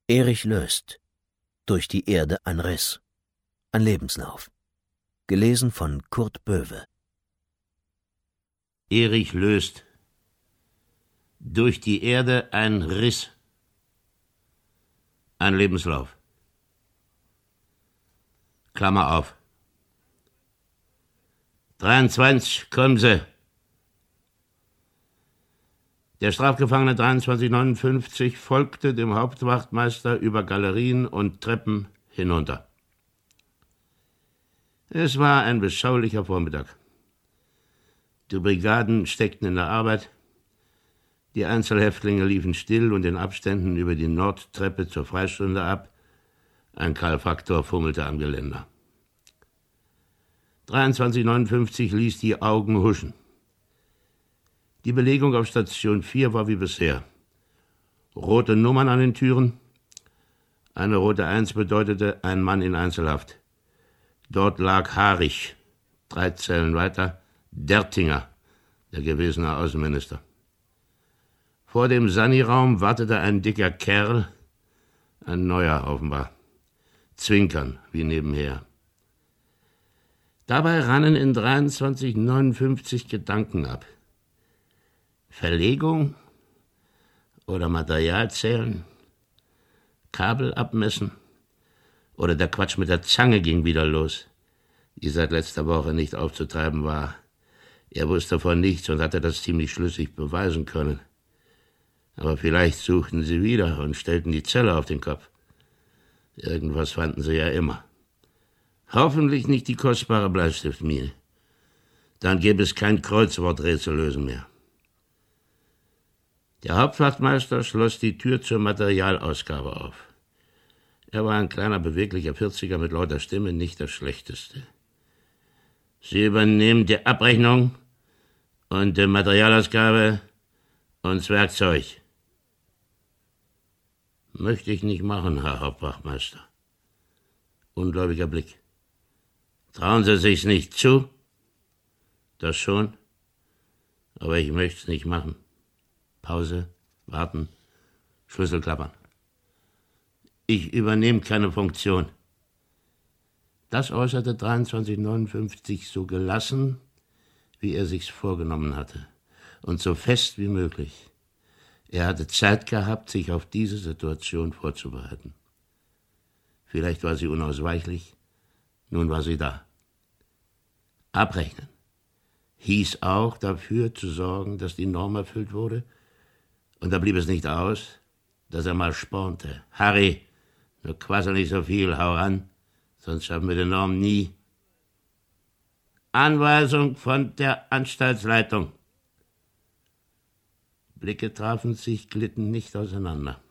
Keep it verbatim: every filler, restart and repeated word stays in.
Erich Löst. Durch die Erde ein Riss. Ein Lebenslauf. Gelesen von Kurt Böwe. Erich Löst. Durch die Erde ein Riss. Ein Lebenslauf. Klammer auf. dreiundzwanzig, kommen Sie. Der Strafgefangene dreiundzwanzig neunundfünfzig folgte dem Hauptwachtmeister über Galerien und Treppen hinunter. Es war ein beschaulicher Vormittag. Die Brigaden steckten in der Arbeit, die Einzelhäftlinge liefen still und in Abständen über die Nordtreppe zur Freistunde ab. Ein Karl-Faktor fummelte am Geländer. dreiundzwanzig neunundfünfzig ließ die Augen huschen. Die Belegung auf Station vier war wie bisher. Rote Nummern an den Türen. Eine rote Eins bedeutete ein Mann in Einzelhaft. Dort lag Harich, drei Zellen weiter, Dertinger, der gewesene Außenminister. Vor dem Sani-Raum wartete ein dicker Kerl, ein neuer offenbar. Zwinkern wie nebenher. Dabei rannen in dreiundzwanzig neunundfünfzig Gedanken ab. Verlegung oder Material zählen, Kabel abmessen oder der Quatsch mit der Zange ging wieder los, die seit letzter Woche nicht aufzutreiben war. Er wusste von nichts und hatte das ziemlich schlüssig beweisen können. Aber vielleicht suchten sie wieder und stellten die Zelle auf den Kopf. Irgendwas fanden sie ja immer. Hoffentlich nicht die kostbare Bleistiftmine. Dann gäbe es kein Kreuzworträtsel lösen mehr. Der Hauptwachtmeister schloss die Tür zur Materialausgabe auf. Er war ein kleiner, beweglicher Vierziger mit lauter Stimme, nicht das Schlechteste. Sie übernehmen die Abrechnung und die Materialausgabe und das Werkzeug. Möchte ich nicht machen, Herr Hauptwachtmeister. Ungläubiger Blick. Trauen Sie sich's nicht zu? Das schon, aber ich möchte es nicht machen. Pause, warten, Schlüssel klappern. Ich übernehme keine Funktion. Das äußerte dreiundzwanzig neunundfünfzig so gelassen, wie er sich's vorgenommen hatte, und so fest wie möglich. Er hatte Zeit gehabt, sich auf diese Situation vorzubereiten. Vielleicht war sie unausweichlich, nun war sie da. Abrechnen hieß auch, dafür zu sorgen, dass die Norm erfüllt wurde. Und da blieb es nicht aus, dass er mal spornte. Harry, nur quassel nicht so viel, hau an, sonst schaffen wir die Norm nie. Anweisung von der Anstaltsleitung. Blicke trafen sich, glitten nicht auseinander.